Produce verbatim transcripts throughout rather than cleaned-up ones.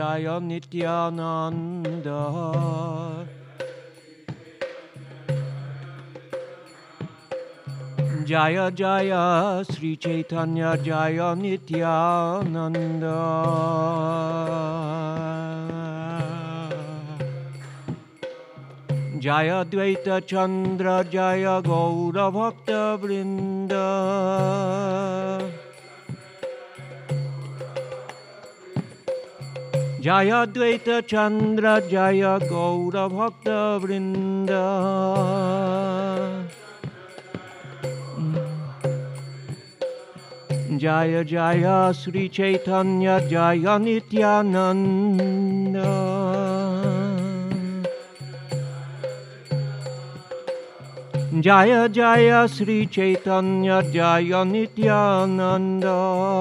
Jaya Nityananda. Jaya Jaya Sri Chaitanya Jaya Nityananda. Jaya Dvaita Chandra Jaya Gaura Bhakta Vrinda. Jaya Dvaita Chandra Jaya Gaura Bhakta Vrinda. Jaya Jaya Sri Chaitanya Jaya Nityananda. Jaya Jaya Sri Chaitanya Jaya Nityananda.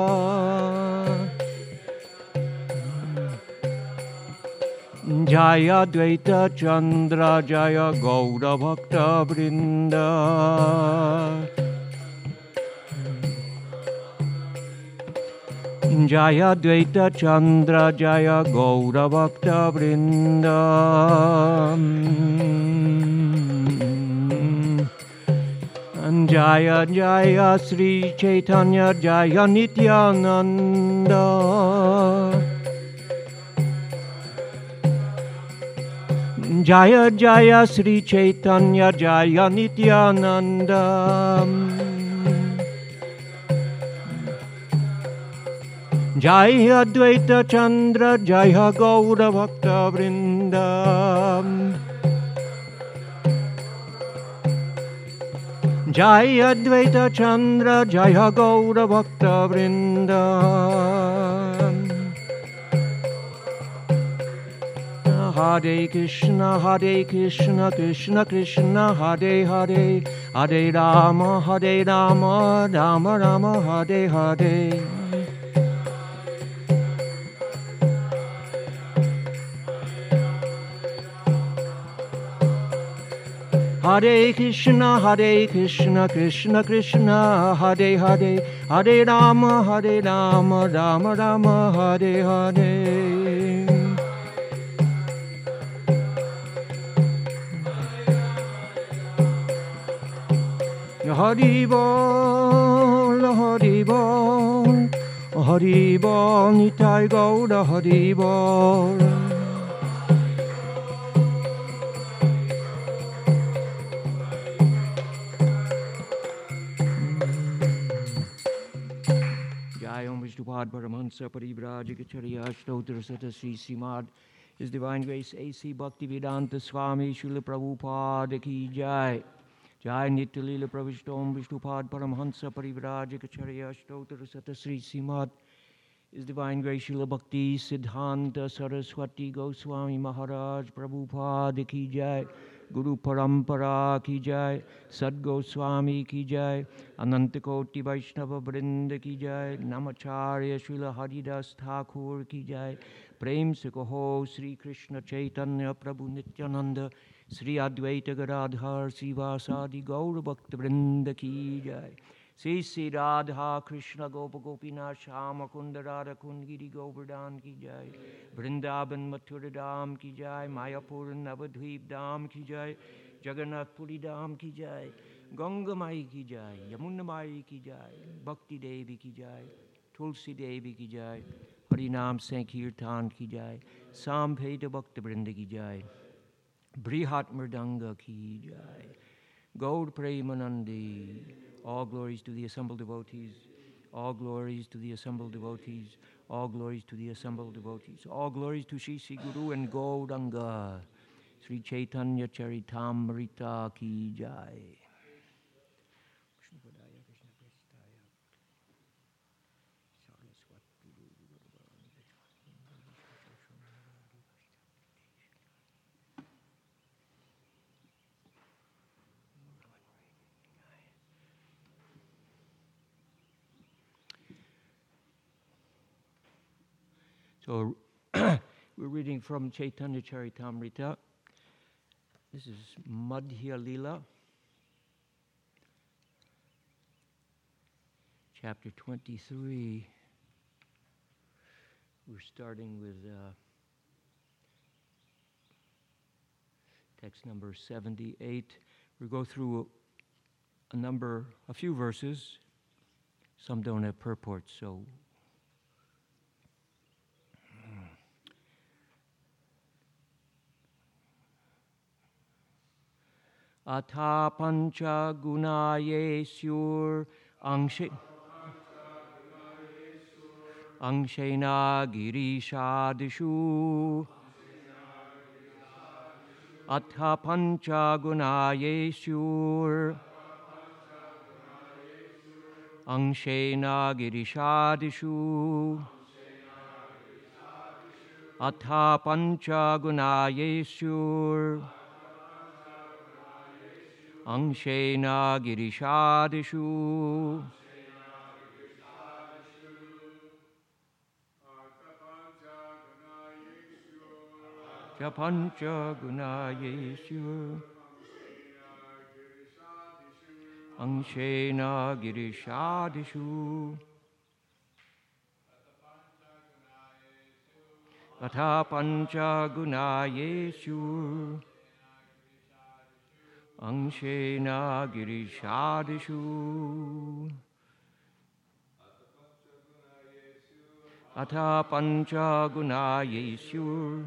Jaya Dvaita Chandra Jaya Gaura Bhakta Vrinda. Jaya Dvaita Chandra Jaya Gaura Bhakta Vrinda. Jaya Jaya Sri Chaitanya Jaya Nityananda. Jaya Jaya Sri Chaitanya Jaya Nityananda. Jaya Dvaita Chandra Jaya Gaura Bhakta Vrinda. Jaya Dvaita Chandra Jaya Gaura Bhakta Vrinda. Hare Krishna, Hare Krishna, Krishna Krishna, Hare Hare, Hare Rama, Hare Rama, Rama Rama, Hare Hare. Hare Krishna, Hare Krishna, Krishna Krishna, Hare Hare, Hare Rama, Hare Rama, Rama Rama, Hare Hare. Hari Bol, Hari Bol, Hari Bol, Nitai Gaura Hari Bol. Jai Om Vishnupad Paramahansa Parivrajikacharya Ashtottara Sata Sri Srimad His Divine Grace A C Bhaktivedanta Swami Srila Prabhupada Ki Jai. Jai Nitya Leela Pravishtom Vishnupad Paramhansa Parivrajikacharya Ashtottara Sata Sri Srimad His Divine Grace Srila Bhakti Siddhanta Saraswati Goswami Maharaj Prabhupada Ki Jai. Guru Parampara Ki Jai, Sad Goswami Ki Jai, Anantakoti Vaishnava Vrinda Ki Jai, Namacharya Srila Haridas Thakur Ki Jai, Prem Se Kaho Sri Krishna Chaitanya Prabhu Nityananda, Sri Advaita Gadadhar Srivasadi Gaura Bhakta Vrinda Ki Jai. Sri Sri Radha Krishna Gopa Gopinath Shama Kunda Radha Kundgiri Govardhan Ki Jai, Vrindavan Mathura Dham Ki Jai, Mayapur Navadvip Dham Ki Jai, Jagannath Puri Dham Ki Jai, Ganga Mai Ki Jai, Yamuna Mai Ki Jai, Bhakti Devi Ki Jai, Tulsi Devi Ki Jai, Harinam Sankirtan Ki Jai, Samveda Bhakta Vrinda Ki Jai, Brihat Mridanga Ki Jai, Gaur Premanandi. All glories to the assembled devotees. All glories to the assembled devotees. All glories to the assembled devotees. All glories to Shri Sri Guru and Gauranga. Sri Chaitanya Charitamrita Ki Jai. So we're reading from Chaitanya Charitamrita. This is Madhya Lila, chapter twenty-three. We're starting with uh, text number seventy-eight. We go through a number, a few verses. Some don't have purports, so. Atha pancha gunayesyur angshe angshena girishadishu. Atha pancha gunayesyur angshena girishadishu. Atha pancha gunayesyur angshena girishadishu. Pancha gunayesyur angshena girishadishu. Atha pancha gunayesyur angshena girishadishu. Atha pancha gunayesyur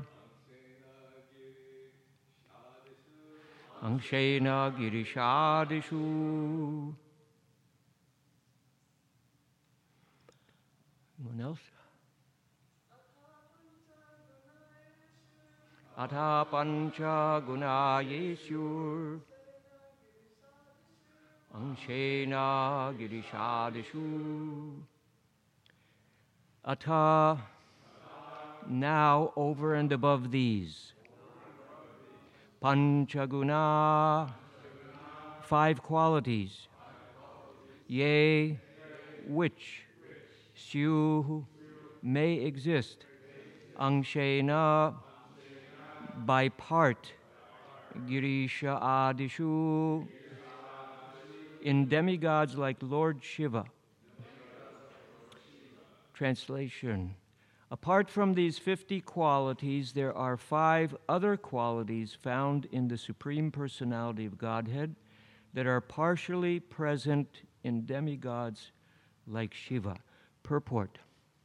angshena girishadishu. Anyone else? Atha pancha gunayesyur angshena girishadishu. Atha, now over and above these. Panchaguna, five qualities. Yea, which, syu, may exist. Angshena, by part. Girisha adishu, in demigods like Lord Shiva. Translation. Apart from these fifty qualities, there are five other qualities found in the Supreme Personality of Godhead that are partially present in demigods like Shiva. Purport.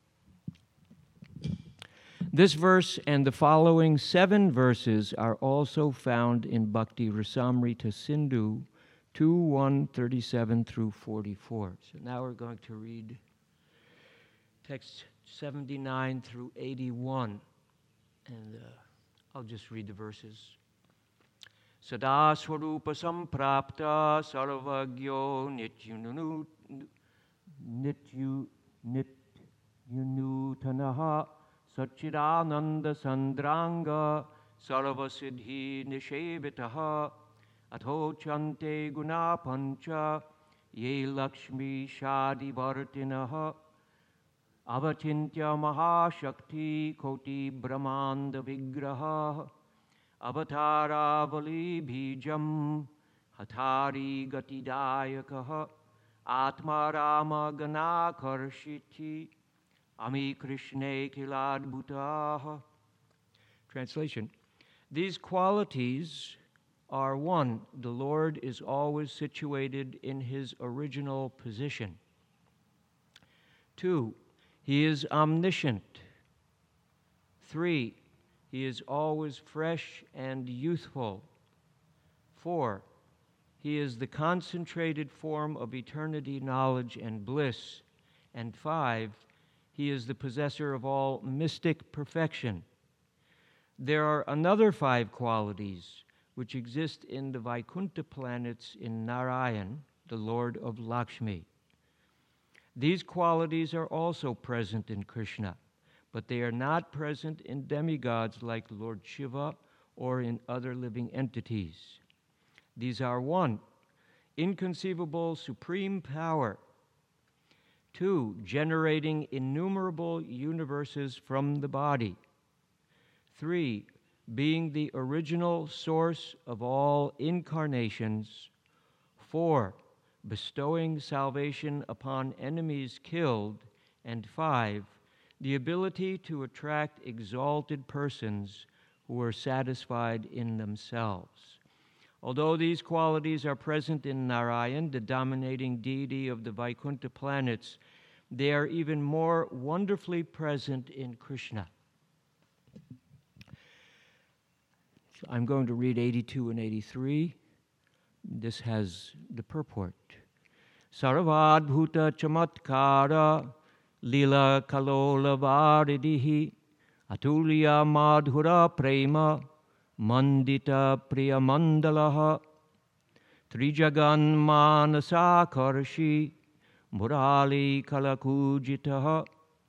This verse and the following seven verses are also found in Bhakti Rasamrita Sindhu two one thirty-seven through forty-four. So now we're going to read text seventy-nine through eighty-one, and uh, I'll just read the verses. Sada swarupa samprapta sarvagyo nityunu nityu nityunutanaha sachidananda sandranga sarvasiddhi nishevitaha atho chante guna pancha ye lakshmi shadi vartinaha Avachintya Mahashakti Koti Brahmanda Vigraha Avataravali Bijam Hatari Gatidayakaha Atma Rama Ganakarshiti Ami Krishne Kiladbhutaha. Translation. These qualities are: one, the Lord is always situated in his original position. Two, he is omniscient. Three, he is always fresh and youthful. Four, he is the concentrated form of eternity, knowledge, and bliss. And five, he is the possessor of all mystic perfection. There are another five qualities which exist in the Vaikuntha planets in Narayan, the Lord of Lakshmi. These qualities are also present in Krishna, but they are not present in demigods like Lord Shiva or in other living entities. These are: one, inconceivable supreme power; two, generating innumerable universes from the body; three, being the original source of all incarnations; four, bestowing salvation upon enemies killed; and five, the ability to attract exalted persons who are satisfied in themselves. Although these qualities are present in Narayan, the dominating deity of the Vaikuntha planets, they are even more wonderfully present in Krishna. So I'm going to read eighty-two and eighty-three. This has the purport. Sarvadbhuta chamatkara lila kalola varidihi atulya madhura prema mandita priyamandalaha trijagan manasakarshi murali kalakujitaha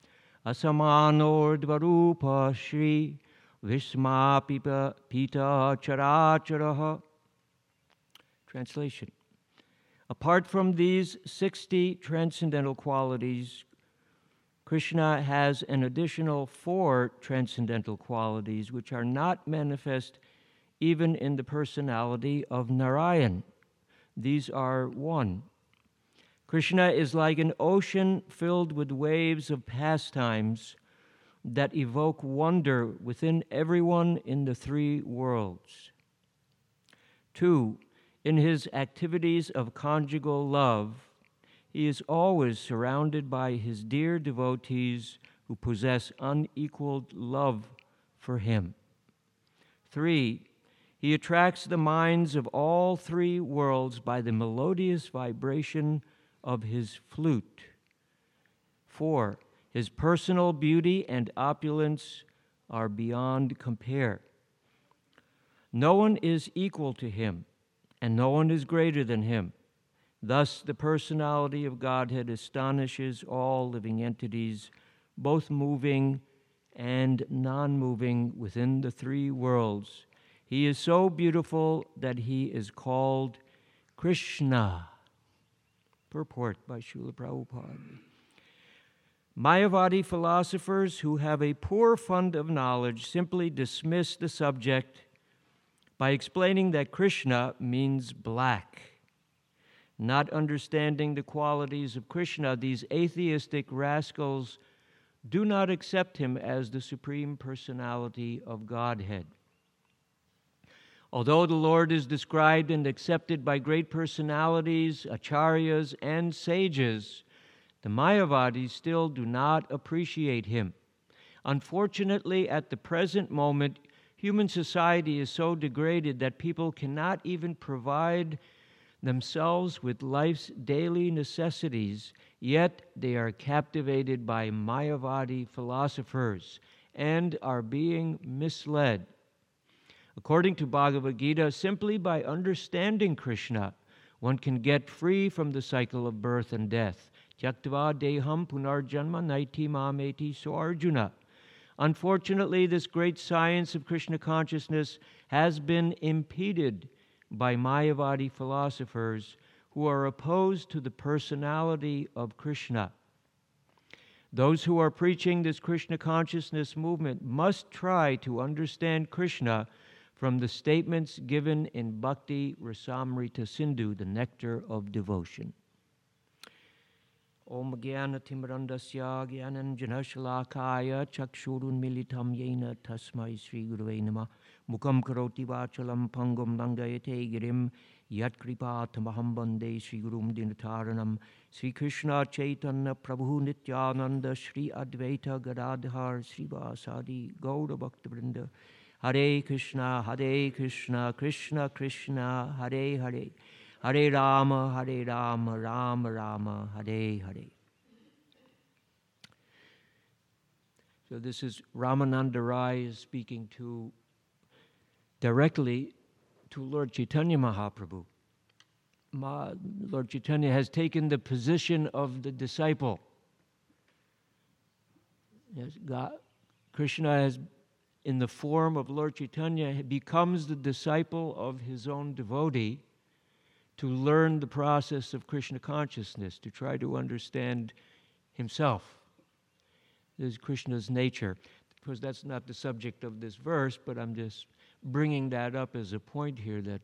asamanordvarupa shri visma pipa pita characharaha. Translation. Apart from these sixty transcendental qualities, Krishna has an additional four transcendental qualities which are not manifest even in the personality of Narayan. These are one. Krishna is like an ocean filled with waves of pastimes that evoke wonder within everyone in the three worlds. Two, in his activities of conjugal love, he is always surrounded by his dear devotees who possess unequaled love for him. Three, he attracts the minds of all three worlds by the melodious vibration of his flute. Four, his personal beauty and opulence are beyond compare. No one is equal to him, and no one is greater than him. Thus, the personality of Godhead astonishes all living entities, both moving and non-moving within the three worlds. He is so beautiful that he is called Krishna. Purport by Srila Prabhupada. Mayavadi philosophers who have a poor fund of knowledge simply dismiss the subject by explaining that Krishna means black. Not understanding the qualities of Krishna, these atheistic rascals do not accept him as the Supreme Personality of Godhead. Although the Lord is described and accepted by great personalities, acharyas, and sages, the Mayavadis still do not appreciate him. Unfortunately, at the present moment, human society is so degraded that people cannot even provide themselves with life's daily necessities, yet they are captivated by Mayavadi philosophers and are being misled. According to Bhagavad Gita, simply by understanding Krishna, one can get free from the cycle of birth and death. Tyaktva deham punarjanma naiti mameti, so Arjuna. Unfortunately, this great science of Krishna consciousness has been impeded by Mayavadi philosophers who are opposed to the personality of Krishna. Those who are preaching this Krishna consciousness movement must try to understand Krishna from the statements given in Bhakti Rasamrita Sindhu, the nectar of devotion. Om Jnana Timrandasya Jnananjana Shalakaya Chakshurun Militam Yena Tasmai Sri Gurave Namah Mukam Karoti Vachalam Pangam Langayate Girim Yat Kripatamaham Bande Sri Gurum Dinataranam Sri Krishna Chaitanya Prabhu Nityananda Sri Advaita Gadadhar Sri Vasadi Gaura Bhakta Vrinda Hare Krishna Hare Krishna Krishna Krishna Hare Hare Hare Rama, Hare Rama, Rama Rama, Hare Hare. So this is Ramananda Rai is speaking to directly to Lord Chaitanya Mahaprabhu. Ma, Lord Chaitanya has taken the position of the disciple. Yes, God, Krishna has, in the form of Lord Chaitanya, becomes the disciple of his own devotee, to learn the process of Krishna consciousness, to try to understand himself. This is Krishna's nature. Of course, that's not the subject of this verse, but I'm just bringing that up as a point here, that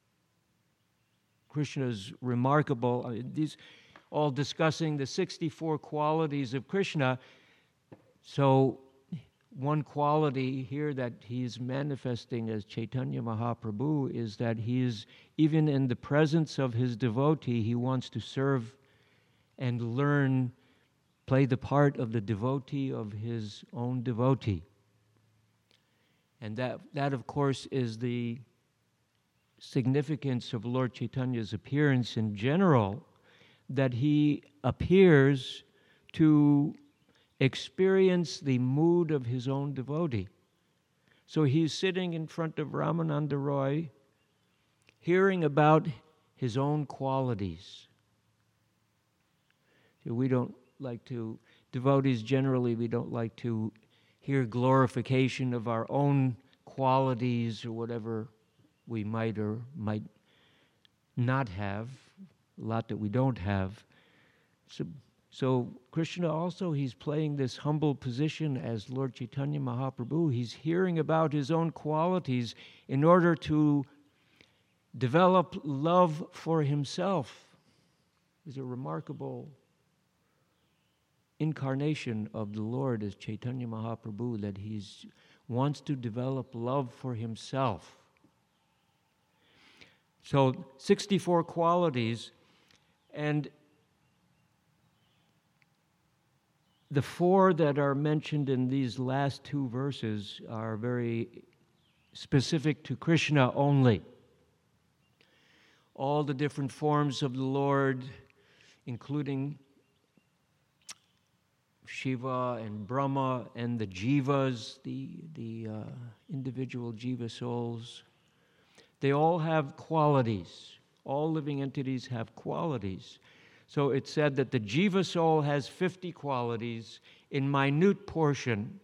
Krishna's remarkable, I mean, these all discussing the sixty-four qualities of Krishna. So one quality here that he's manifesting as Chaitanya Mahaprabhu is that he is, even in the presence of his devotee, he wants to serve and learn, play the part of the devotee of his own devotee. And that, that of course, is the significance of Lord Chaitanya's appearance in general, that he appears to experience the mood of his own devotee. So he's sitting in front of Ramananda Roy, hearing about his own qualities. So we don't like to, devotees generally, we don't like to hear glorification of our own qualities or whatever we might or might not have, a lot that we don't have. So, so Krishna also, he's playing this humble position as Lord Chaitanya Mahaprabhu. He's hearing about his own qualities in order to develop love for himself. It's a remarkable incarnation of the Lord as Chaitanya Mahaprabhu, that he wants to develop love for himself. So sixty-four qualities, and the four that are mentioned in these last two verses are very specific to Krishna only. All the different forms of the Lord, including Shiva and Brahma and the jivas, the, the uh, individual jiva souls, they all have qualities. All living entities have qualities. So it's said that the jiva soul has fifty qualities in minute portion.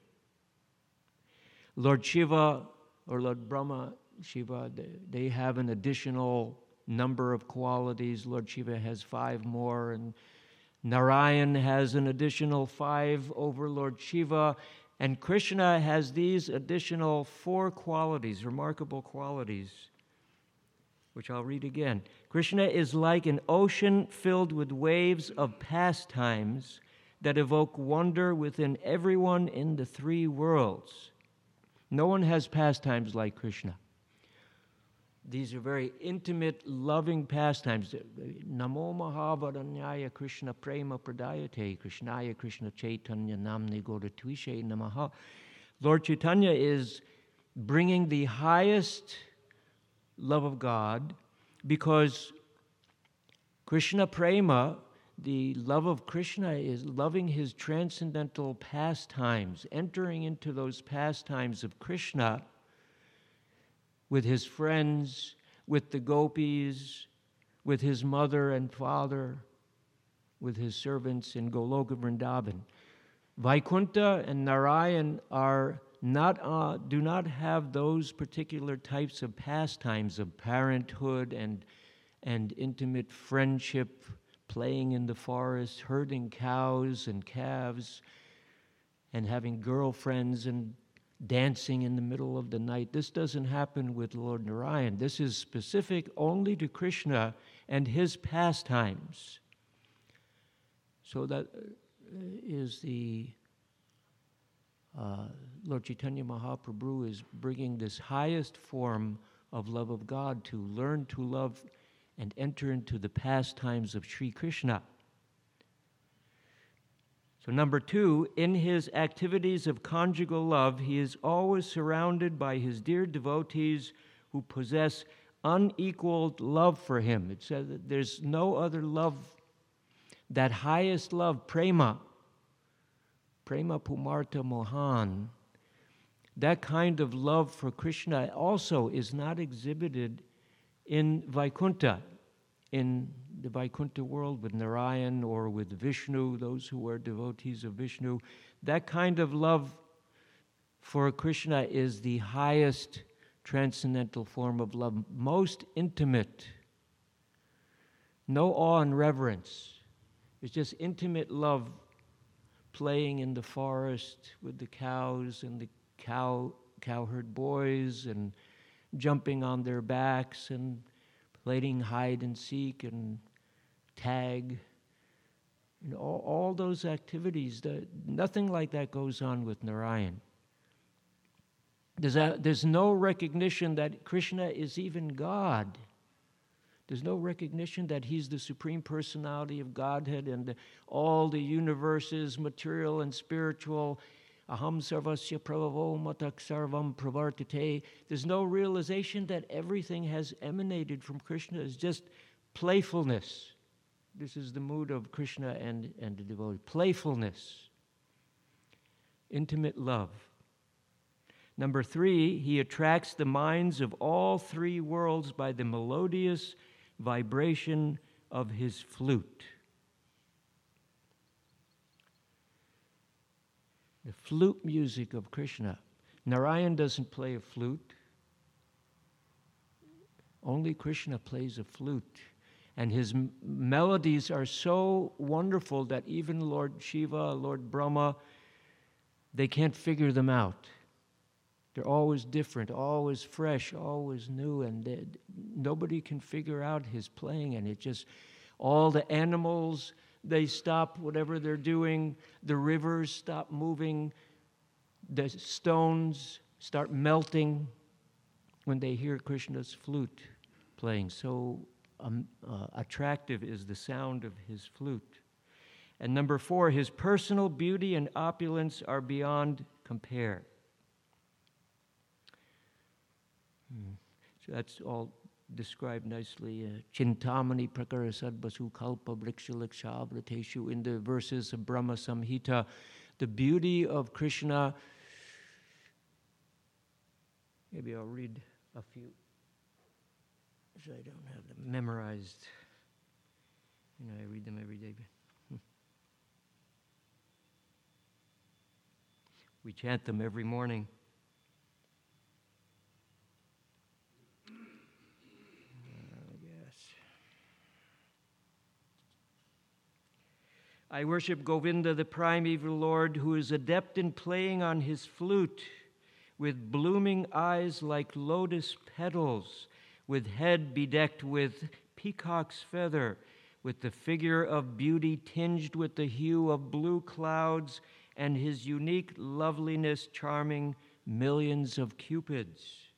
Lord Shiva or Lord Brahma, Shiva, they have an additional number of qualities. Lord Shiva has five more, and Narayan has an additional five over Lord Shiva, and Krishna has these additional four qualities, remarkable qualities, which I'll read again. Krishna is like an ocean filled with waves of pastimes that evoke wonder within everyone in the three worlds. No one has pastimes like Krishna. These are very intimate, loving pastimes. Namo Mahavaranyaya Krishna Prema Pradayate Krishnaya Krishna Chaitanya Namni Godatvishe Namaha. Lord Chaitanya is bringing the highest love of God, because Krishna Prema, the love of Krishna, is loving his transcendental pastimes, entering into those pastimes of Krishna with his friends, with the gopis, with his mother and father, with his servants in Goloka Vrindavan. Vaikuntha and Narayan are not uh, do not have those particular types of pastimes of parenthood and and intimate friendship, playing in the forest, herding cows and calves, and having girlfriends and dancing in the middle of the night. This doesn't happen with Lord Narayan. This is specific only to Krishna and his pastimes. So that is the uh, Lord Chaitanya Mahaprabhu is bringing this highest form of love of God to learn to love and enter into the pastimes of Sri Krishna. So number two, in his activities of conjugal love, he is always surrounded by his dear devotees who possess unequaled love for him. It says that there's no other love, that highest love, prema, prema pumarta mohan, that kind of love for Krishna also is not exhibited in Vaikuntha, in the Vaikuntha world with Narayan or with Vishnu, those who are devotees of Vishnu. That kind of love for Krishna is the highest transcendental form of love, most intimate. No awe and reverence. It's just intimate love, playing in the forest with the cows and the cow cowherd boys, and jumping on their backs and playing hide and seek and tag. You know, all, all those activities, that, nothing like that goes on with Narayan. There's, a, there's no recognition that Krishna is even God. There's no recognition that he's the Supreme Personality of Godhead and the, all the universes, material and spiritual. Aham sarvasya prabhavo matak sarvam pravartate. There's no realization that everything has emanated from Krishna. It's just playfulness. This is the mood of Krishna and, and the devotee. Playfulness. Intimate love. Number three, he attracts the minds of all three worlds by the melodious vibration of his flute. The flute music of Krishna. Narayan doesn't play a flute. Only Krishna plays a flute. And his m- melodies are so wonderful that even Lord Shiva, Lord Brahma, they can't figure them out. They're always different, always fresh, always new, and they, nobody can figure out his playing. And it just, all the animals, they stop whatever they're doing. The rivers stop moving. The stones start melting when they hear Krishna's flute playing. So um, uh, attractive is the sound of his flute. And number four, his personal beauty and opulence are beyond compare. Hmm. So that's all described nicely. Chintamani prakarasad basu kalpa vrikshalakshavrateshu in the verses of Brahma Samhita. The beauty of Krishna. Maybe I'll read a few, because I don't have them memorized. You know, I read them every day. But we chant them every morning. I worship Govinda, the primeval Lord, who is adept in playing on his flute, with blooming eyes like lotus petals, with head bedecked with peacock's feather, with the figure of beauty tinged with the hue of blue clouds, and his unique loveliness charming millions of cupids.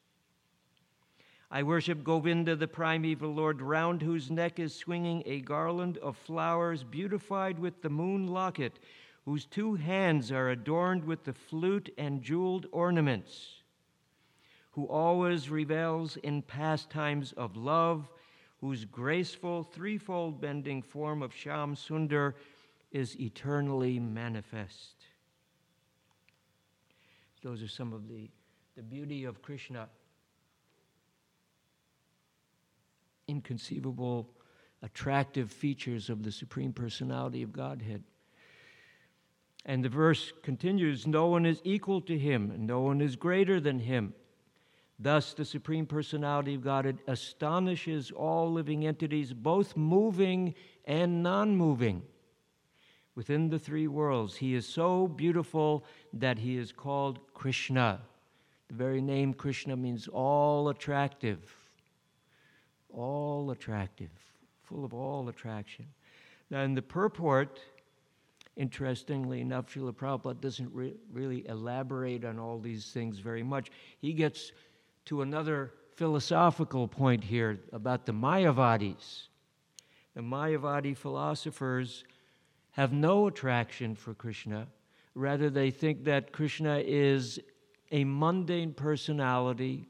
I worship Govinda, the primeval Lord, round whose neck is swinging a garland of flowers beautified with the moon locket, whose two hands are adorned with the flute and jeweled ornaments, who always revels in pastimes of love, whose graceful threefold bending form of Shyam Sundar is eternally manifest. Those are some of the, the beauty of Krishna. Inconceivable, attractive features of the Supreme Personality of Godhead. And the verse continues, no one is equal to him, and no one is greater than him. Thus, the Supreme Personality of Godhead astonishes all living entities, both moving and non-moving. Within the three worlds, he is so beautiful that he is called Krishna. The very name Krishna means all attractive. All attractive, full of all attraction. Now, in the purport, interestingly enough, Srila Prabhupada doesn't re- really elaborate on all these things very much. He gets to another philosophical point here about the Mayavadis. The Mayavadi philosophers have no attraction for Krishna. Rather, they think that Krishna is a mundane personality.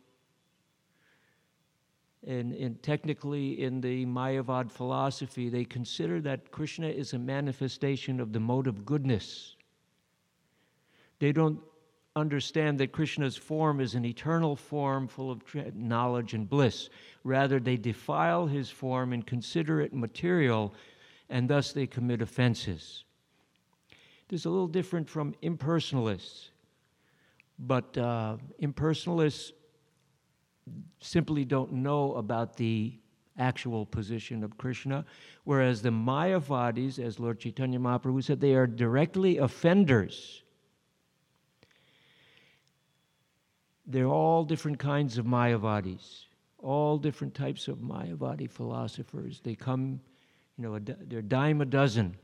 And, and technically, in the Mayavad philosophy, they consider that Krishna is a manifestation of the mode of goodness. They don't understand that Krishna's form is an eternal form full of knowledge and bliss. Rather, they defile his form and consider it material, and thus they commit offenses. This is a little different from impersonalists, but uh, impersonalists simply don't know about the actual position of Krishna, whereas the Mayavadis, as Lord Chaitanya Mahaprabhu said, they are directly offenders. They're all different kinds of Mayavadis, all different types of Mayavadi philosophers. They come, you know, they're a dime a dozen.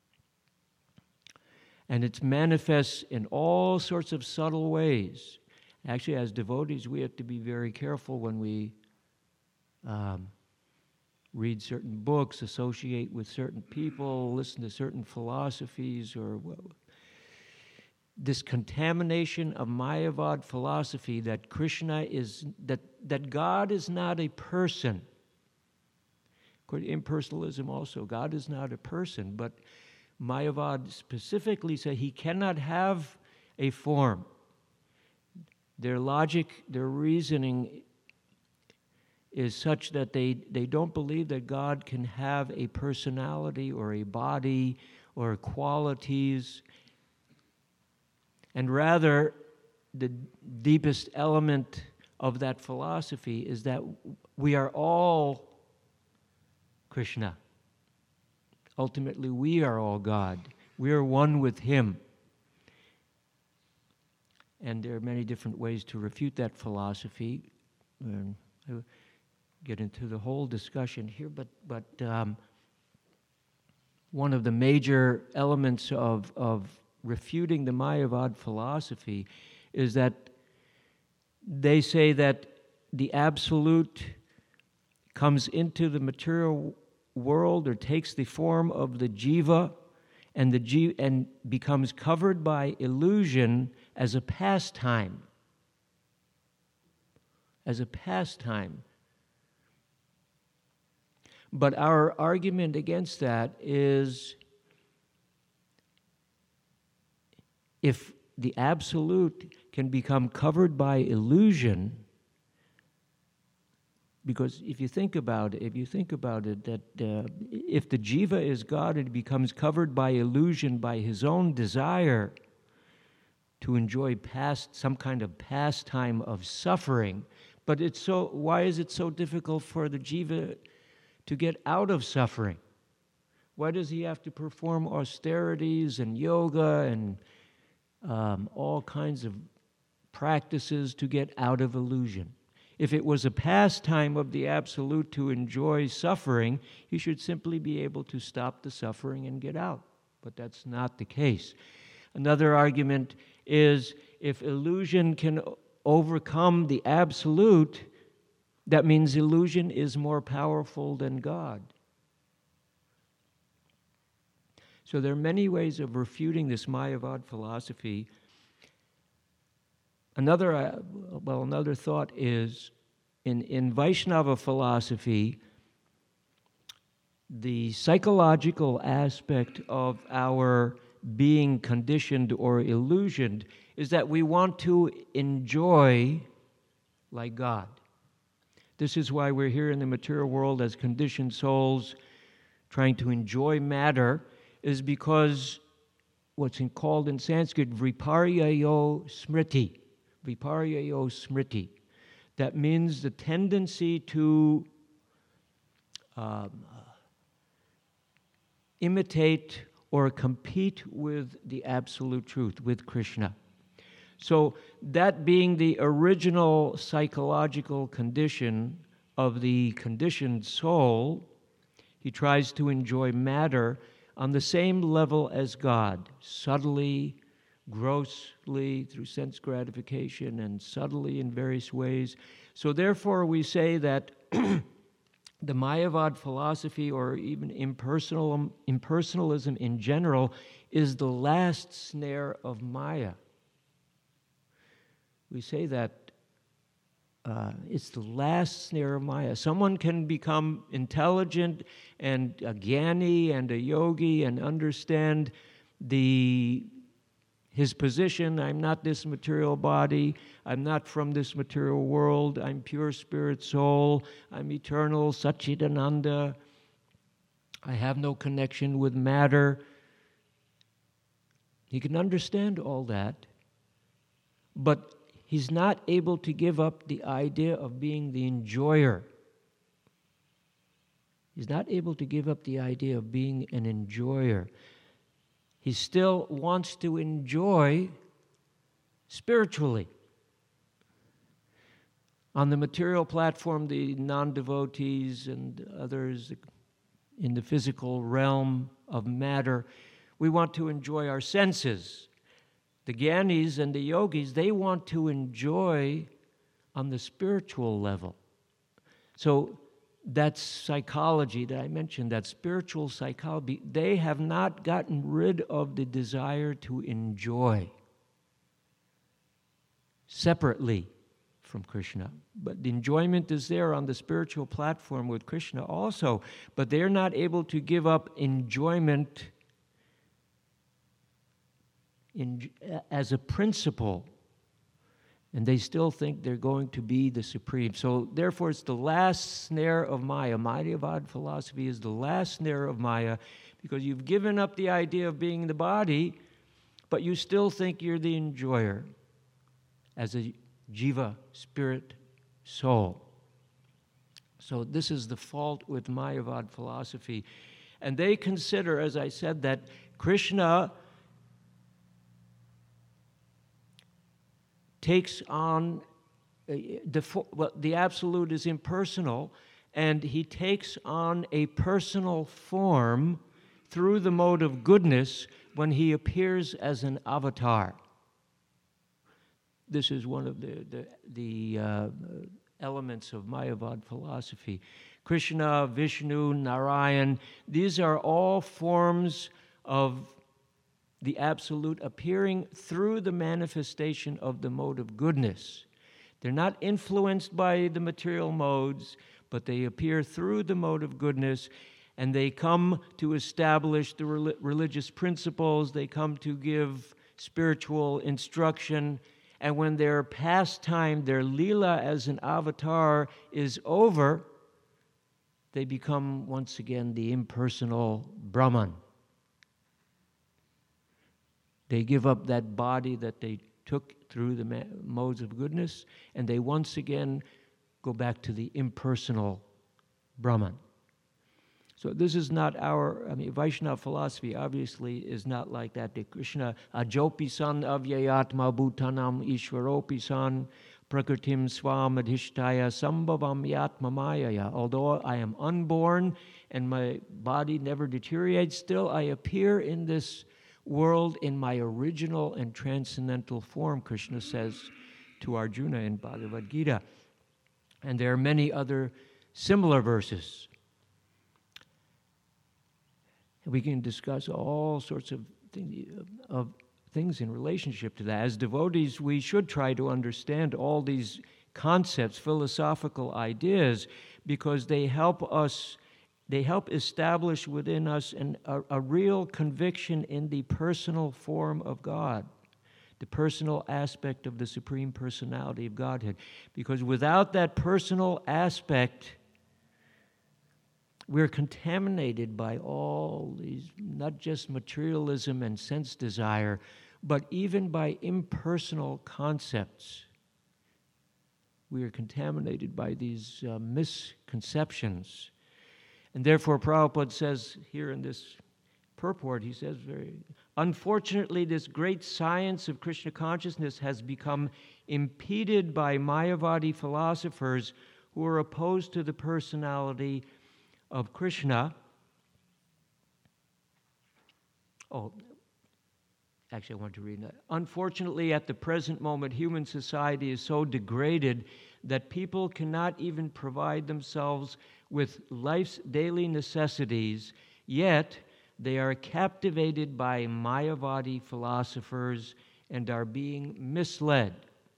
And it manifests in all sorts of subtle ways. Actually, as devotees, we have to be very careful when we um, read certain books, associate with certain people, listen to certain philosophies, or well, this contamination of Mayavad philosophy that Krishna is, that, that God is not a person. According to impersonalism also, God is not a person, but Mayavad specifically say he cannot have a form. Their logic, their reasoning is such that they, they don't believe that God can have a personality or a body or qualities. And rather, the deepest element of that philosophy is that we are all Krishna. Ultimately, we are all God. We are one with Him. And there are many different ways to refute that philosophy. And I get into the whole discussion here, but but um, one of the major elements of of refuting the Mayavad philosophy is that they say that the absolute comes into the material world or takes the form of the jiva and the jiva, and becomes covered by illusion as a pastime. As a pastime. But our argument against that is if the absolute can become covered by illusion, because if you think about it, if you think about it, that uh, if the jiva is God, it becomes covered by illusion, by his own desire to enjoy past some kind of pastime of suffering. But it's so. Why is it so difficult for the jiva to get out of suffering? Why does he have to perform austerities and yoga and um, all kinds of practices to get out of illusion? If it was a pastime of the Absolute to enjoy suffering, he should simply be able to stop the suffering and get out. But that's not the case. Another argument is if illusion can overcome the Absolute, that means illusion is more powerful than God. So there are many ways of refuting this Mayavad philosophy. Another, uh, well, another thought is, in, in Vaishnava philosophy, the psychological aspect of our being conditioned or illusioned is that we want to enjoy like God. This is why we're here in the material world as conditioned souls, trying to enjoy matter, is because what's in, called in Sanskrit viparyayo smriti. Viparyayo smriti. That means the tendency to um, imitate or compete with the absolute truth, with Krishna. So that being the original psychological condition of the conditioned soul, he tries to enjoy matter on the same level as God, subtly, grossly, through sense gratification, and subtly in various ways. So therefore we say that the Mayavad philosophy, or even impersonal, impersonalism in general, is the last snare of Maya. We say that uh, it's the last snare of Maya. Someone can become intelligent and a jnani and a yogi and understand the his position. I'm not this material body. I'm not from this material world. I'm pure spirit soul. I'm eternal, Satchidananda. I have no connection with matter. He can understand all that, but he's not able to give up the idea of being the enjoyer. He's not able to give up the idea of being an enjoyer. He still wants to enjoy spiritually. On the material platform, the non-devotees and others in the physical realm of matter, we want to enjoy our senses. The Gyanis and the yogis, they want to enjoy on the spiritual level. So that psychology that I mentioned, that spiritual psychology, they have not gotten rid of the desire to enjoy separately from Krishna. But the enjoyment is there on the spiritual platform with Krishna also, but they're not able to give up enjoyment in, as a principle, and they still think they're going to be the supreme. So therefore it's the last snare of Maya. Mayavad philosophy is the last snare of Maya, because you've given up the idea of being the body, but you still think you're the enjoyer as a jiva, spirit, soul. So this is the fault with Mayavad philosophy. And they consider, as I said, that Krishna takes on, uh, the, well, the absolute is impersonal, and he takes on a personal form through the mode of goodness when he appears as an avatar. This is one of the, the, the uh, elements of Mayavad philosophy. Krishna, Vishnu, Narayan, these are all forms of the absolute appearing through the manifestation of the mode of goodness. They're not influenced by the material modes, but they appear through the mode of goodness, and they come to establish the rel- religious principles, they come to give spiritual instruction, and when their pastime, their lila as an avatar is over, they become once again the impersonal Brahman. They give up that body that they took through the ma- modes of goodness, and they once again go back to the impersonal Brahman. So this is not our, I mean, Vaishnava philosophy obviously is not like that. The Krishna, ajopi san avyayatma bhutanam ishwaropi san prakritim swam adhishtaya sambhavam yatma mayaya. Although I am unborn and my body never deteriorates, still I appear in this world in my original and transcendental form, Krishna says to Arjuna in Bhagavad Gita. And there are many other similar verses. We can discuss all sorts of, thing, of things in relationship to that. As devotees, we should try to understand all these concepts, philosophical ideas, because they help us, they help establish within us an, a, a real conviction in the personal form of God, the personal aspect of the Supreme Personality of Godhead. Because without that personal aspect, we're contaminated by all these, not just materialism and sense desire, but even by impersonal concepts. We are contaminated by these uh, misconceptions. And therefore, Prabhupada says here in this purport, he says very, unfortunately, this great science of Krishna consciousness has become impeded by Mayavadi philosophers who are opposed to the personality of Krishna. Oh, actually, I want to read that. Unfortunately, at the present moment, human society is so degraded that people cannot even provide themselves with life's daily necessities, yet they are captivated by Mayavadi philosophers and are being misled.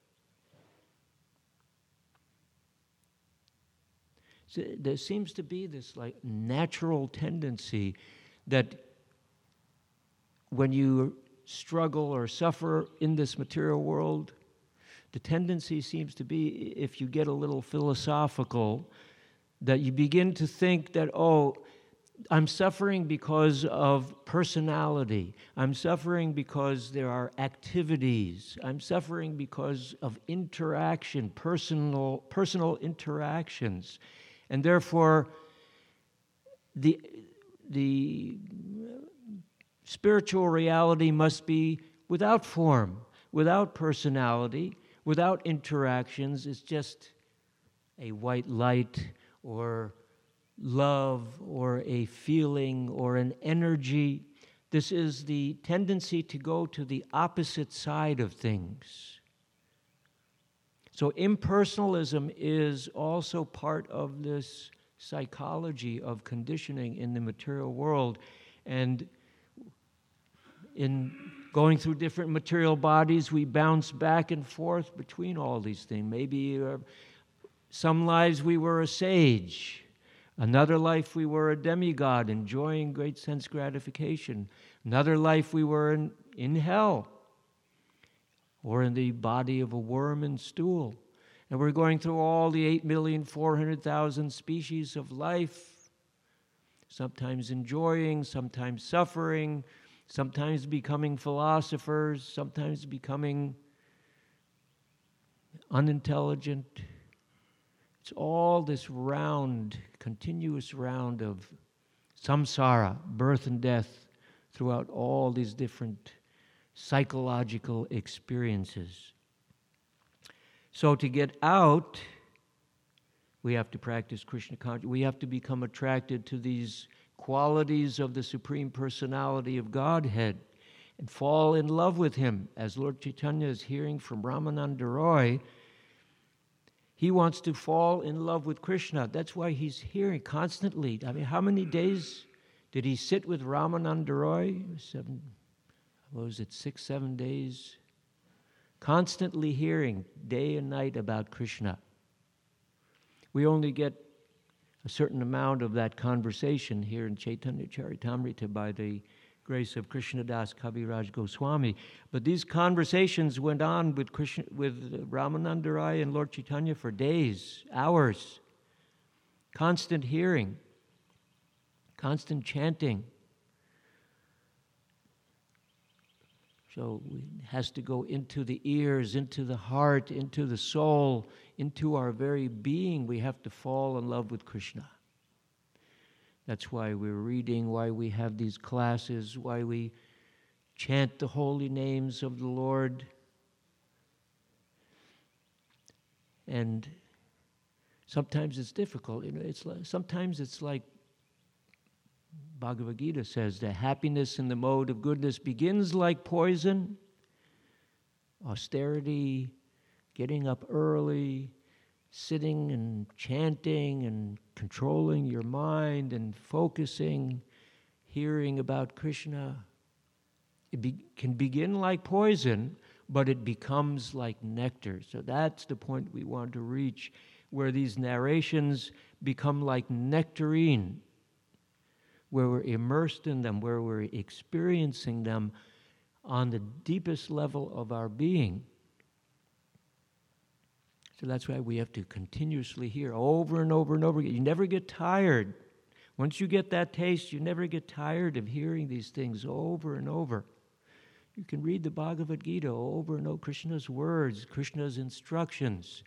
So there seems to be this like natural tendency that when you struggle or suffer in this material world, the tendency seems to be, if you get a little philosophical, that you begin to think that, oh, I'm suffering because of personality. I'm suffering because there are activities. I'm suffering because of interaction, personal, personal interactions. And therefore, the, the spiritual reality must be without form, without personality, without interactions. It's just a white light or love or a feeling or an energy This is the tendency to go to the opposite side of things. So impersonalism is also part of this psychology of conditioning in the material world. And in going through different material bodies, we bounce back and forth between all these things. Maybe uh, some lives we were a sage. Another life we were a demigod, enjoying great sense gratification. Another life we were in, in hell, or in the body of a worm and stool. And we're going through all the eight million four hundred thousand species of life, sometimes enjoying, sometimes suffering, sometimes becoming philosophers, sometimes becoming unintelligent. It's all this round, continuous round of samsara, birth and death, throughout all these different psychological experiences. So to get out, we have to practice Krishna consciousness. We have to become attracted to these qualities of the Supreme Personality of Godhead and fall in love with Him. As Lord Chaitanya is hearing from Ramananda Roy, he wants to fall in love with Krishna. That's why he's hearing constantly. I mean, how many days did he sit with Ramananda Roy? Seven, what was it, six, seven days? Constantly hearing day and night about Krishna. We only get a certain amount of that conversation here in Chaitanya Charitamrita by the grace of Krishnadas Kaviraj Goswami. But these conversations went on with Krishna, with Ramananda Rai and Lord Chaitanya for days, hours. Constant hearing, constant chanting. So it has to go into the ears, into the heart, into the soul, into our very being. We have to fall in love with Krishna. That's why we're reading, why we have these classes, why we chant the holy names of the Lord. And sometimes it's difficult. You know, it's like, sometimes it's like Bhagavad Gita says that happiness in the mode of goodness begins like poison. Austerity, getting up early, sitting and chanting and controlling your mind and focusing, hearing about Krishna. It be, can begin like poison, but it becomes like nectar. So that's the point we want to reach, where these narrations become like nectarine, where we're immersed in them, where we're experiencing them on the deepest level of our being. So that's why we have to continuously hear over and over and over again. You never get tired. Once you get that taste, you never get tired of hearing these things over and over. You can read the Bhagavad Gita over and over, Krishna's words, Krishna's instructions.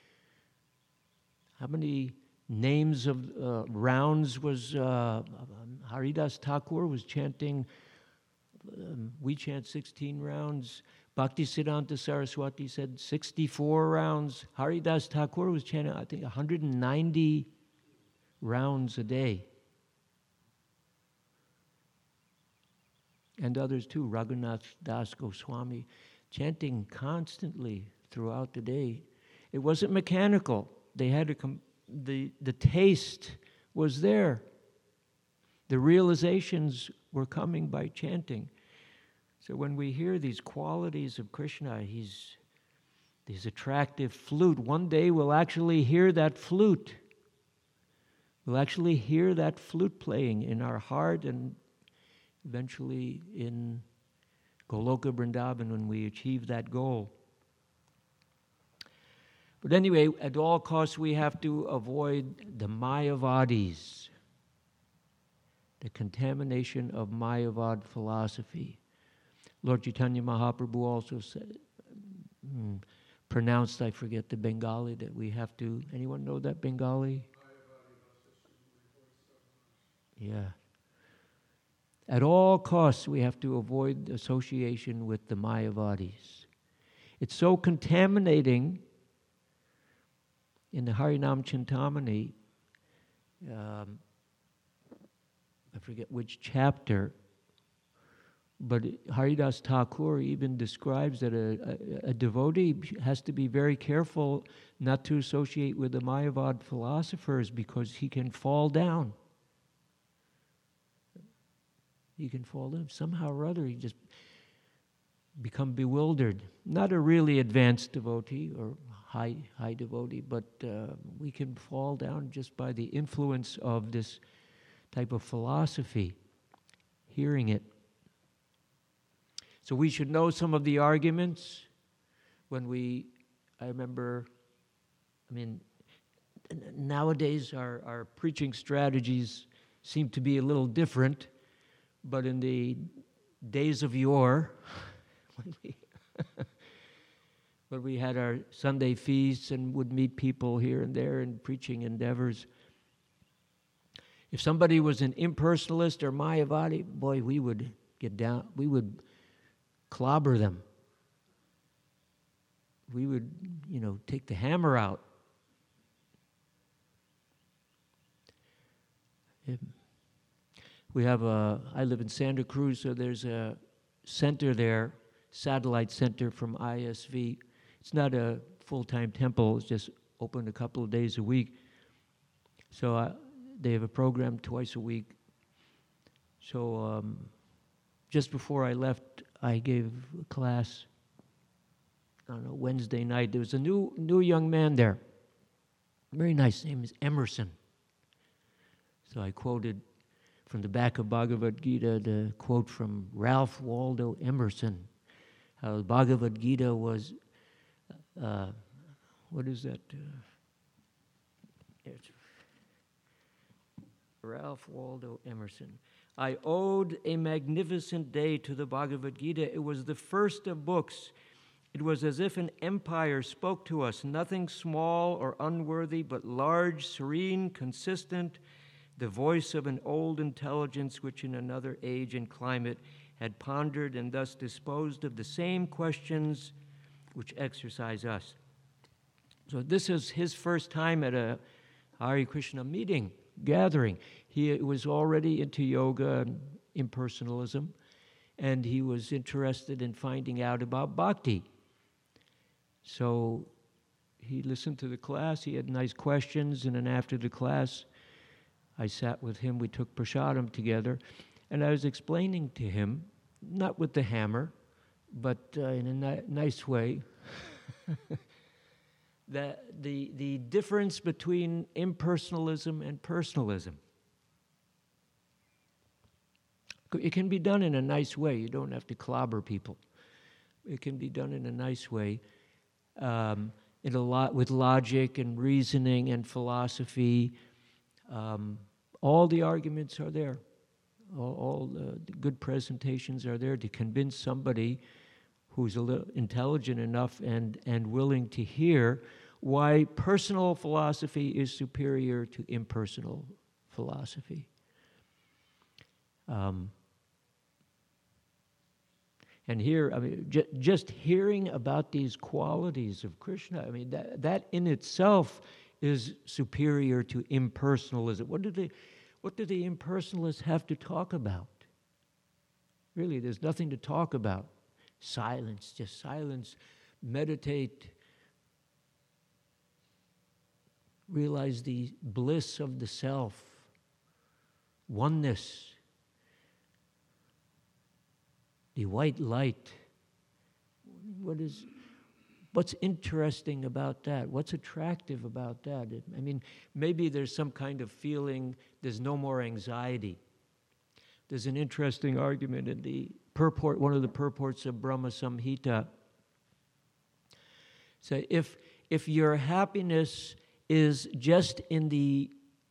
How many names of uh, rounds was uh, Haridas Thakur was chanting? Um, we chant sixteen rounds. Bhaktisiddhanta Saraswati said sixty-four rounds. Haridas Thakur was chanting, I think, one hundred ninety rounds a day. And others too, Raghunath Das Goswami, chanting constantly throughout the day. It wasn't mechanical. They had to come. The, the taste was there. The realizations were coming by chanting. So when we hear these qualities of Krishna, he's this attractive flute. One day we'll actually hear that flute. We'll actually hear that flute playing in our heart and eventually in Goloka Vrindavan when we achieve that goal. But anyway, at all costs, we have to avoid the Mayavadis, the contamination of Mayavad philosophy. Lord Chaitanya Mahaprabhu also said, hmm, pronounced, I forget the Bengali, that we have to, anyone know that Bengali? Yeah. At all costs, we have to avoid association with the Mayavadis. It's so contaminating. In the Harinam Chintamani, um, I forget which chapter, But Haridas Thakur even describes that a, a, a devotee has to be very careful not to associate with the Mayavad philosophers because he can fall down. He can fall down. Somehow or other, he just become bewildered. Not a really advanced devotee or high high devotee, but uh, we can fall down just by the influence of this type of philosophy, hearing it. So we should know some of the arguments when we, I remember, I mean, nowadays our, our preaching strategies seem to be a little different, but in the days of yore, when we, when we had our Sunday feasts and would meet people here and there in preaching endeavors, if somebody was an impersonalist or Mayavadi, boy, we would get down, we would clobber them. We would, you know, take the hammer out. We have a, I live in Santa Cruz, so there's a center there, satellite center from I S V. It's not a full-time temple, it's just open a couple of days a week. So uh, they have a program twice a week. So um, just before I left, I gave a class, I don't know, Wednesday night. There was a new new young man there. Very nice. His name is Emerson. So I quoted from the back of Bhagavad Gita the quote from Ralph Waldo Emerson, how Bhagavad Gita was, uh, what is that? Uh, it's Ralph Waldo Emerson. I owed a magnificent day to the Bhagavad Gita. It was the first of books. It was as if an empire spoke to us, nothing small or unworthy, but large, serene, consistent, the voice of an old intelligence which in another age and climate had pondered and thus disposed of the same questions which exercise us. So this is his first time at a Hare Krishna meeting, gathering. He was already into yoga and impersonalism, and he was interested in finding out about bhakti. So he listened to the class, he had nice questions, and then after the class, I sat with him, we took prasadam together, and I was explaining to him, not with the hammer, but uh, in a ni- nice way, that the, the difference between impersonalism and personalism. It can be done in a nice way. You don't have to clobber people. It can be done in a nice way, um, in a lot with logic and reasoning and philosophy. Um, all the arguments are there. All, all the, the good presentations are there to convince somebody who's a little intelligent enough and, and willing to hear why personal philosophy is superior to impersonal philosophy. Um, and here, I mean, j- just hearing about these qualities of Krishna, I mean, that, that in itself is superior to impersonalism. What do the, what do the impersonalists have to talk about? Really, there's nothing to talk about. Silence, just silence, meditate, realize the bliss of the self, oneness, the white light. What is, what's interesting about that? What's attractive about that? It, I mean, maybe there's some kind of feeling there's no more anxiety. There's an interesting argument in the purport, one of the purports of Brahma Samhita. So if if your happiness is just in the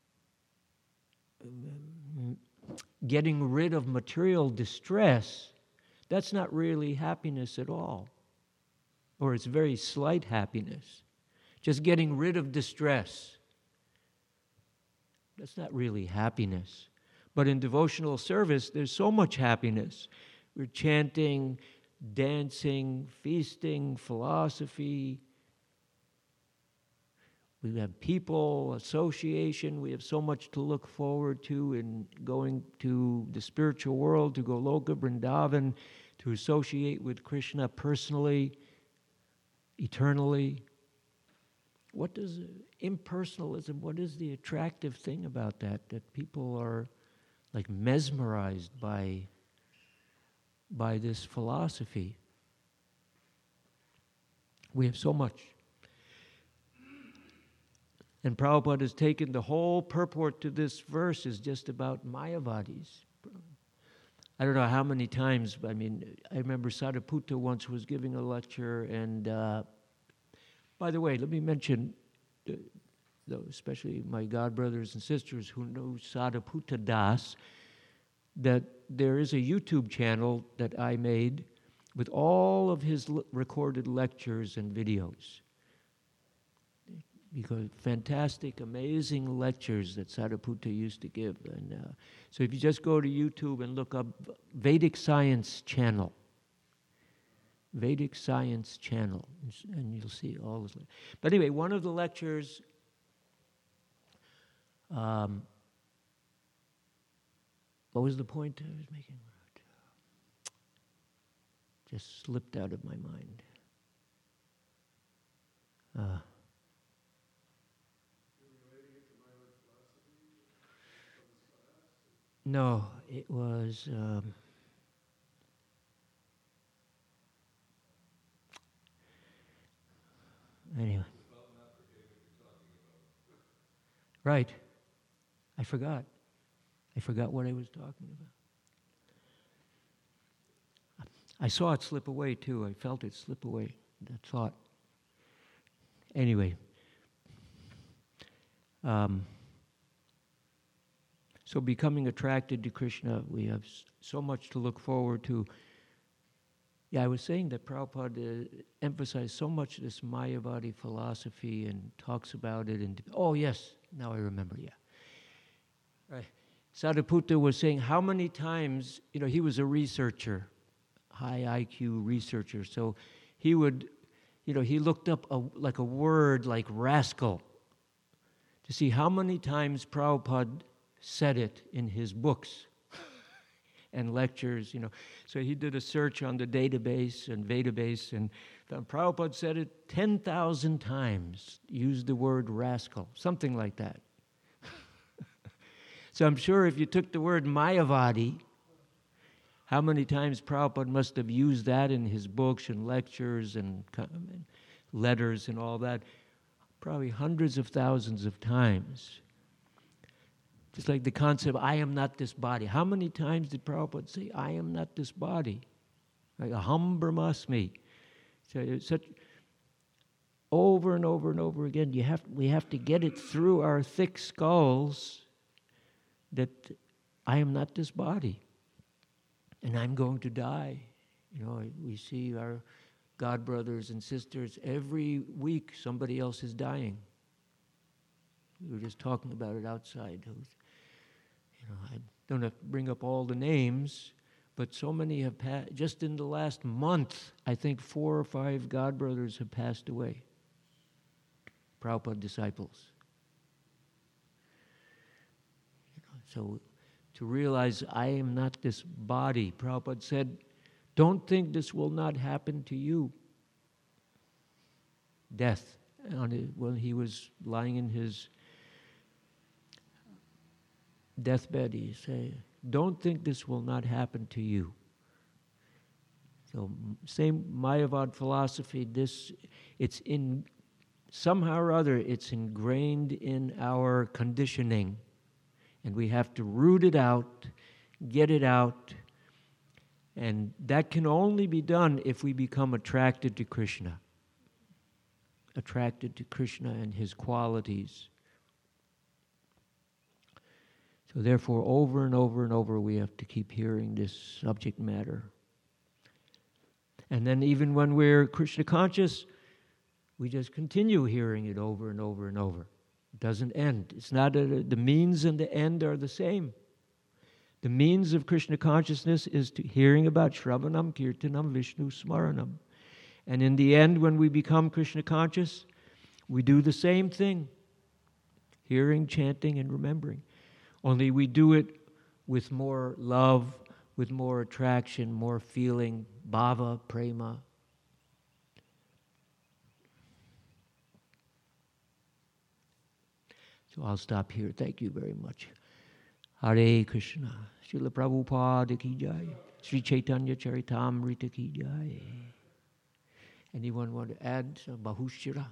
um, getting rid of material distress, that's not really happiness at all. Or it's very slight happiness. Just getting rid of distress. That's not really happiness. But in devotional service, there's so much happiness. We're chanting, dancing, feasting, philosophy. we have people, association. We have so much to look forward to in going to the spiritual world, to Goloka, Vrindavan, to associate with Krishna personally, eternally. What does impersonalism, what is the attractive thing about that? That people are like mesmerized by, by this philosophy. We have so much. And Prabhupada has taken the whole purport to this verse is just about Mayavadis. I don't know how many times, I mean, I remember Sadhuputta once was giving a lecture, and uh, by the way, let me mention, uh, especially my godbrothers and sisters who know Sadhuputta Das, that there is a YouTube channel that I made with all of his l- recorded lectures and videos. Because fantastic, amazing lectures that Sadhuputta used to give. And uh, so if you just go to YouTube and look up Vedic Science Channel, Vedic Science Channel, and you'll see all this. But anyway, one of the lectures, um, what was the point I was making? Just slipped out of my mind. Uh, no, it was... Um, Anyway. Right. I forgot. I forgot what I was talking about. I saw it slip away, too. I felt it slip away, that thought. Anyway. Um, so becoming attracted to Krishna, we have so much to look forward to. Yeah, I was saying that Prabhupada uh, emphasized so much this Mayavadi philosophy and talks about it. And oh, yes, now I remember, yeah. Right. Sadhuputta was saying how many times, you know, he was a researcher, high I Q researcher, so he would, you know, he looked up a, like a word like rascal to see how many times Prabhupada said it in his books and lectures, you know. So he did a search on the database and Vedabase, and found Prabhupada said it ten thousand times, used the word rascal, something like that. So I'm sure if you took the word Mayavadi, how many times Prabhupada must have used that in his books and lectures and letters and all that? Probably hundreds of thousands of times. Just like the concept, I am not this body. How many times did Prabhupada say, I am not this body? Like, aham brahmasmi. So it's such, over and over and over again, you have, we have to get it through our thick skulls that I am not this body. And I'm going to die. You know, we see our God brothers and sisters, every week somebody else is dying. We were just talking about it outside. You know, I don't have to bring up all the names, but so many have passed. Just in the last month, I think four or five God brothers have passed away. Prabhupada disciples. You know, so to realize I am not this body, Prabhupada said, don't think this will not happen to you. Death. On it, when he was lying in his deathbed, he said, don't think this will not happen to you. So same Mayavad philosophy, this, it's in, somehow or other, it's ingrained in our conditioning. And we have to root it out, get it out, and that can only be done if we become attracted to Krishna. Attracted to Krishna and his qualities. So therefore, over and over and over, we have to keep hearing this subject matter. And then even when we're Krishna conscious, we just continue hearing it over and over and over. It doesn't end. It's not a, the means and the end are the same. The means of Krishna consciousness is to hearing about Shravanam, Kirtanam, Vishnu Smaranam. And in the end, when we become Krishna conscious, we do the same thing. hearing, chanting, and remembering. Only we do it with more love, with more attraction, more feeling, bhava, prema. So I'll stop here. Thank you very much. Hare Krishna. Srila Prabhupada ki jai. Sri Chaitanya Charitamrita ki jai. Anyone want to add some Bahushira?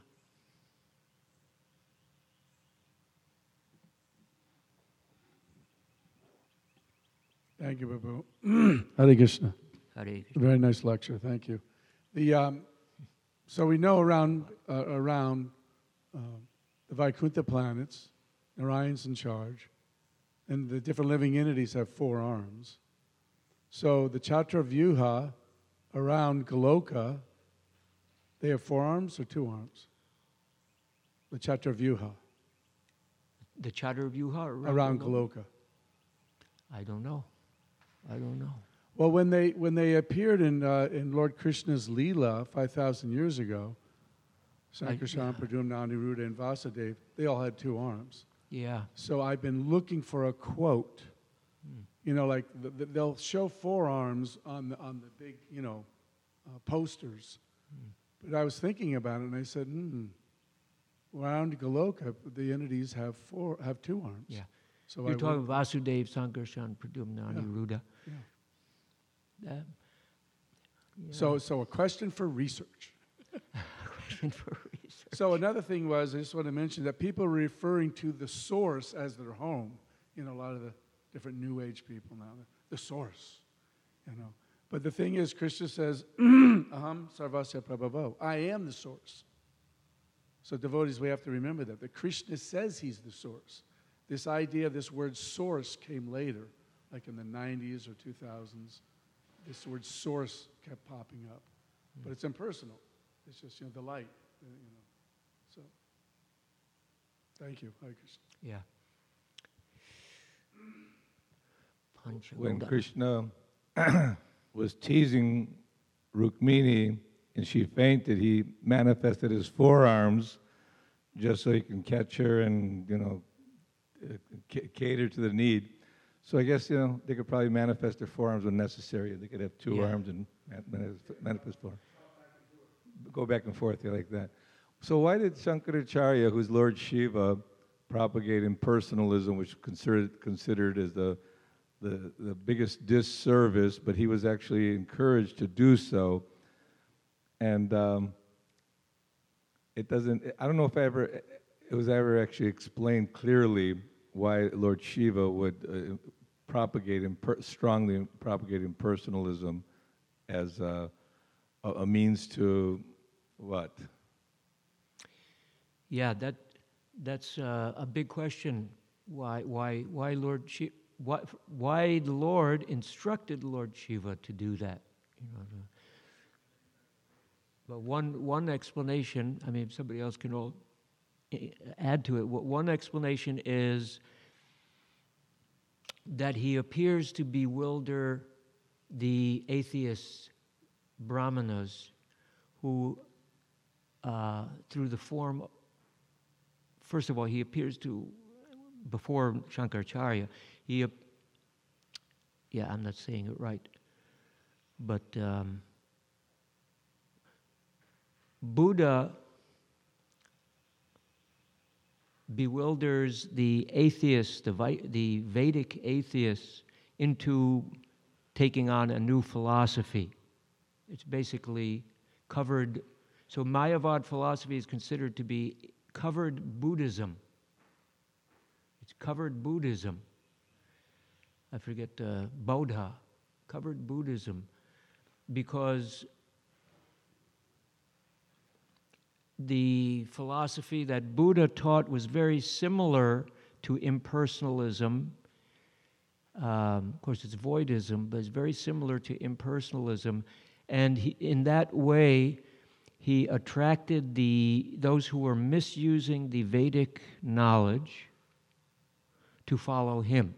Thank you, Babu. Hare Krishna. Hare Krishna. Very nice lecture. Thank you. The um, so we know around uh, around uh, the Vaikuntha planets, Narayan's in charge, and the different living entities have four arms. So the Chaturvyuha around Goloka, they have four arms or two arms? The Chaturvyuha The Chaturvyuha around, around Goloka? Goloka. I don't know. I don't know. Well, when they when they appeared in uh, in Lord Krishna's Leela five thousand years ago, Sankarshan, yeah. Pradyumna, Aniruddha, and Vasudeva, they all had two arms. Yeah. So I've been looking for a quote. Hmm. You know, like the, the, they'll show four arms on the on the big, you know, uh, posters. Hmm. But I was thinking about it, and I said, hmm, around Goloka, the entities have four have two arms. Yeah. So You're I talking would- Vasudeva, Sankarshan, Pradyumna, Yeah. Aniruddha. Yeah. That- yeah. So so a question for research. Question for research. So another thing was, I just want to mention that people are referring to the source as their home. You know, a lot of the different New Age people now, the, the source, you know. But the thing is, Krishna says, Aham sarvasya prabhavo, I am the source. So devotees, we have to remember that. That Krishna says he's the source. This idea, this word source came later, like in the nineties or two thousands. This word source kept popping up. But it's impersonal. It's just, you know, the light, uh, you know. So, thank you. Hare Krishna. Yeah. Pancha When Goda. Krishna was teasing Rukmini and she fainted, he manifested his forearms just so he can catch her and, you know, uh, c- cater to the need. So I guess, you know, they could probably manifest their forearms when necessary. They could have two Yeah. arms and man- manif- manifest four. Go back and forth, yeah, like that. So why did Shankaracharya, who's Lord Shiva, propagate impersonalism, which considered considered as the, the the biggest disservice, but he was actually encouraged to do so. And um, it doesn't, I don't know if I ever, it was ever actually explained clearly why Lord Shiva would uh, propagate, imper- strongly propagate impersonalism as uh, a, a means to what? Yeah, that that's uh, a big question. Why why why Lord Shi- why why the Lord instructed Lord Shiva to do that? You know. To, but one one explanation. I mean, if somebody else can all eh, add to it. What one explanation is that he appears to bewilder the atheist brahmanas who, uh, through the form, first of all, he appears to, before Shankaracharya, he, ap- yeah, I'm not saying it right, but um, Buddha bewilders the atheists, the, Vi- the Vedic atheists, into taking on a new philosophy. It's basically covered, so Mayavad philosophy is considered to be covered Buddhism. It's covered Buddhism. I forget, uh, Bodha, covered Buddhism, because the philosophy that Buddha taught was very similar to impersonalism. Um, of course, it's voidism, but it's very similar to impersonalism. And he, in that way, he attracted the those who were misusing the Vedic knowledge to follow him.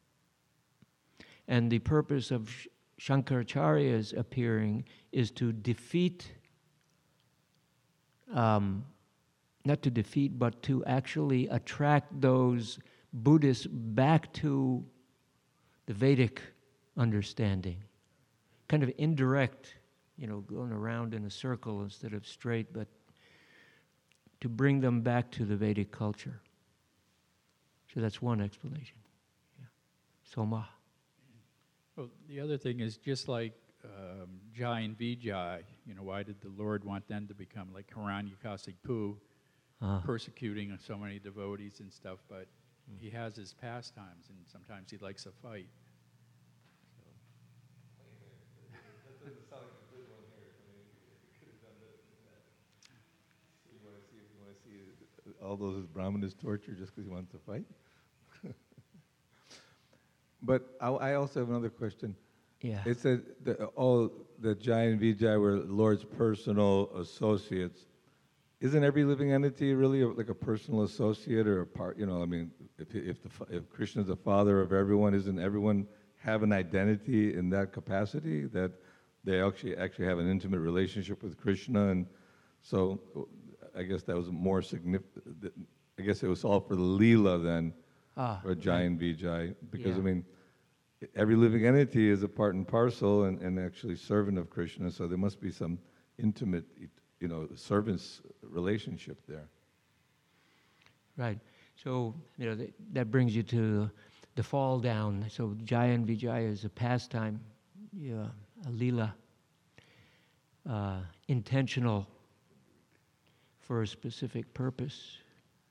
And the purpose of Sh- Shankaracharya's appearing is to defeat um, not to defeat, but to actually attract those Buddhists back to the Vedic understanding. Kind of indirect, you know, going around in a circle instead of straight, but to bring them back to the Vedic culture. So that's one explanation. Yeah. Soma. Well, the other thing is just like um, Jai and Vijay, you know, why did the Lord want them to become like Hiranyakasipu, Uh, persecuting so many devotees and stuff, but he has his pastimes, and sometimes he likes a fight. All those Brahmanas torture just because he wants to fight? But I, I also have another question. yeah. It said that all that Jai and Vijay were Lord's personal associates. Isn't every living entity really a, like a personal associate or a part? You know, I mean, if if the fa- if Krishna is the father of everyone, isn't everyone have an identity in that capacity that they actually actually have an intimate relationship with Krishna? And so, I guess that was more significant. I guess it was all for the Leela then, Ah, for Jai and Vijay, because I Yeah. mean, every living entity is a part and parcel and, and actually servant of Krishna. So there must be some intimate, you know, servant's relationship there. Right. So, you know, that, that brings you to the fall down. So, Jaya and Vijaya is a pastime, yeah, a lila, uh, intentional for a specific purpose.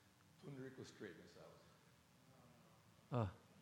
Uh,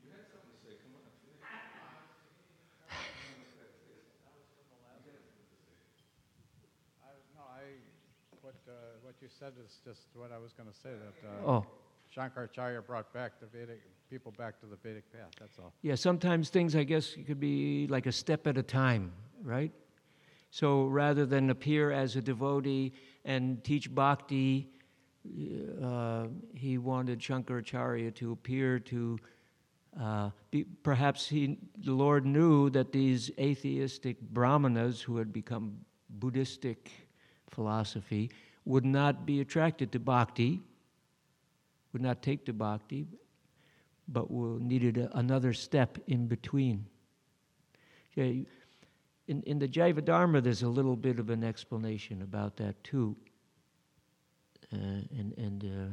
I, no, I, what, uh, what you said is just what I was going to say, that uh, oh, Shankaracharya brought back the Vedic, people back to the Vedic path, that's all. yeah, sometimes things, I guess, could be like a step at a time, right? So rather than appear as a devotee and teach bhakti, uh, he wanted Shankaracharya to appear to, uh, be, perhaps he, the Lord knew that these atheistic brahmanas who had become Buddhistic philosophy would not be attracted to bhakti, would not take to bhakti, but will needed a, another step in between. Yeah, in, in the Jaiva Dharma, there's a little bit of an explanation about that too. Uh, and and uh,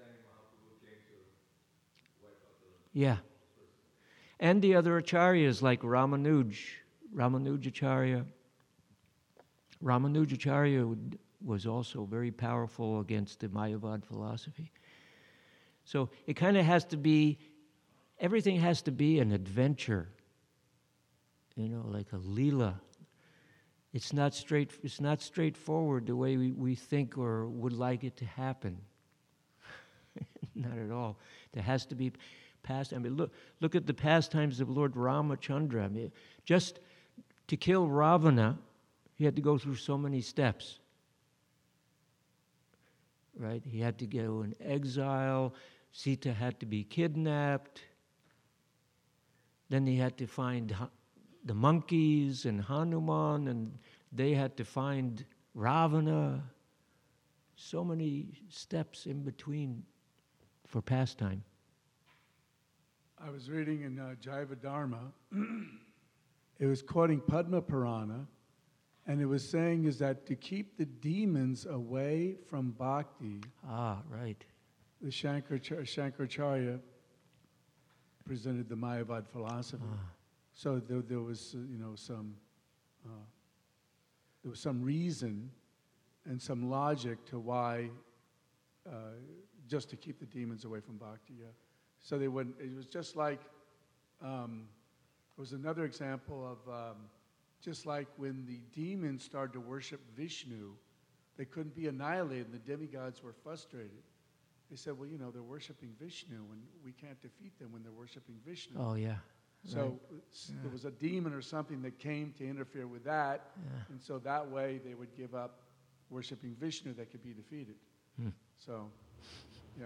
yeah, and the other acharyas like Ramanuj, Ramanujacharya. Ramanujacharya would, was also very powerful against the Mayavad philosophy. So it kind of has to be, everything has to be an adventure, you know, like a leela. It's not straight. It's not straightforward the way we, we think or would like it to happen. Not at all. There has to be past. I mean, look look at the pastimes of Lord Ramachandra. I mean, just to kill Ravana, he had to go through so many steps. Right? He had to go in exile. Sita had to be kidnapped. Then he had to find the monkeys and Hanuman, and they had to find Ravana. So many steps in between for pastime. I was reading in uh, Jaiva Dharma. It was quoting Padma Purana, and it was saying is that to keep the demons away from bhakti, Ah, right. the Shankaracharya, Shankaracharya presented the Mayavad philosophy. Ah. So there, there was, uh, you know, some uh, there was some reason and some logic to why, uh, just to keep the demons away from bhakti. Yeah. So they wouldn't. It was just like, um, there was another example of um, just like when the demons started to worship Vishnu, they couldn't be annihilated, and the demigods were frustrated. They said, well, you know, they're worshiping Vishnu, and we can't defeat them when they're worshiping Vishnu. Oh, yeah. So Right. s- there was a demon or something that came to interfere with that, Yeah. and so that way they would give up worshiping Vishnu that could be defeated. Hmm. So, yeah.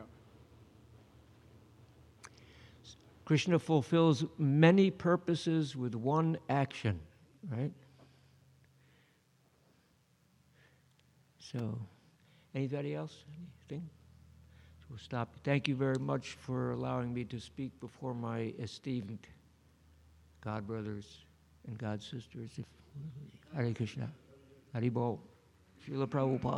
Krishna fulfills many purposes with one action, right? So, Anybody else? Anything? So we'll stop. Thank you very much for allowing me to speak before my esteemed God brothers and God sisters. If, Hare Krishna. Haribol. Srila Prabhupada.